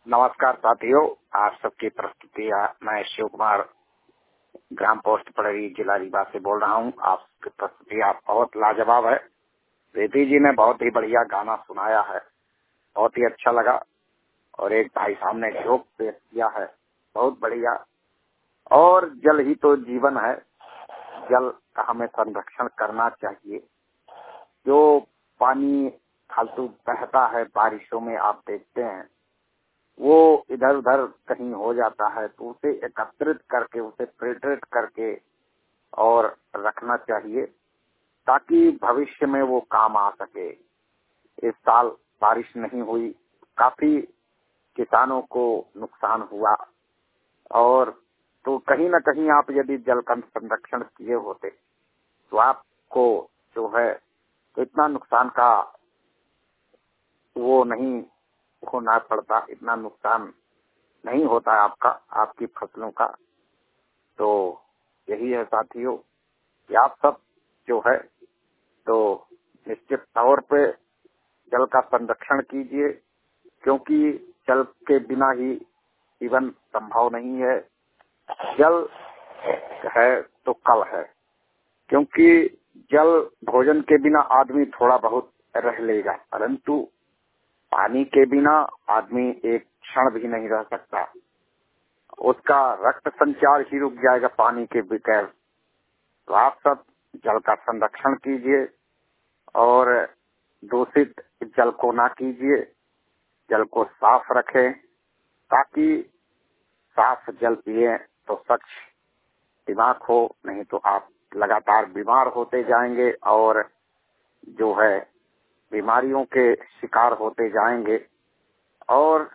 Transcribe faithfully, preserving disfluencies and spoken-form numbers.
नमस्कार साथियों, आप सबकी प्रस्तुति मैं शिव कुमार ग्राम पोस्ट पड़री जिला रीवा से बोल रहा हूँ। आपकी प्रस्तुति आप बहुत लाजवाब है। रेती जी ने बहुत ही बढ़िया गाना सुनाया है, बहुत ही अच्छा लगा। और एक भाई साहब ने जोक पेश किया है, बहुत बढ़िया। और जल ही तो जीवन है, जल का हमें संरक्षण करना चाहिए। जो पानी फालतू बहता है बारिशों में, आप देखते हैं वो इधर उधर कहीं हो जाता है, तो उसे एकत्रित करके उसे फिल्ट्रेट करके और रखना चाहिए ताकि भविष्य में वो काम आ सके। इस साल बारिश नहीं हुई, काफी किसानों को नुकसान हुआ। और तो कहीं ना कहीं आप यदि जल का संरक्षण किए होते तो आपको जो है तो इतना नुकसान का वो नहीं होना पड़ता, इतना नुकसान नहीं होता आपका, आपकी फसलों का। तो यही है साथियों कि आप सब जो है तो निश्चित तौर पे जल का संरक्षण कीजिए, क्योंकि जल के बिना ही जीवन संभव नहीं है। जल है तो कल है, क्योंकि जल भोजन के बिना आदमी थोड़ा बहुत रह लेगा, परंतु पानी के बिना आदमी एक क्षण भी नहीं रह सकता। उसका रक्त संचार ही रुक जाएगा पानी के बगैर। तो आप सब जल का संरक्षण कीजिए और दूषित जल को ना कीजिए, जल को साफ रखें ताकि साफ जल पिए तो स्वच्छ दिमाग हो, नहीं तो आप लगातार बीमार होते जाएंगे और जो है बीमारियों के शिकार होते जाएंगे। और